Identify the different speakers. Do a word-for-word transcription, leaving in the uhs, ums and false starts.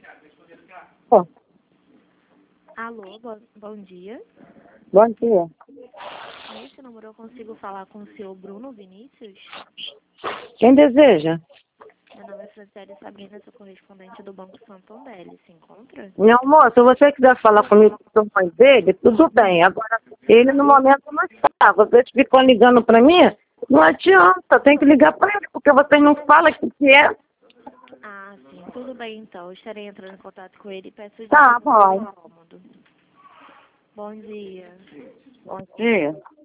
Speaker 1: Pô,
Speaker 2: Alô, bo bom dia.
Speaker 1: bom dia.
Speaker 2: Nesse número eu consigo falar com o senhor Bruno Vinícius?
Speaker 1: Quem deseja?
Speaker 2: Meu nome é Franciele Sabrina, sou correspondente do Banco Santander. Ele se encontra?
Speaker 1: Meu amor, se você quiser falar comigo com o pai dele, tudo bem. Agora, ele no momento não está. Vocês ficam ligando para mim, não adianta. Tem que ligar para ele, porque vocês não falam o que que é.
Speaker 2: Ah, sim. Tudo bem, então. Eu estarei entrando em contato com ele e peço
Speaker 1: Tá
Speaker 2: desculpas
Speaker 1: bom.
Speaker 2: pelo incômodo. Bom dia.
Speaker 1: Bom dia.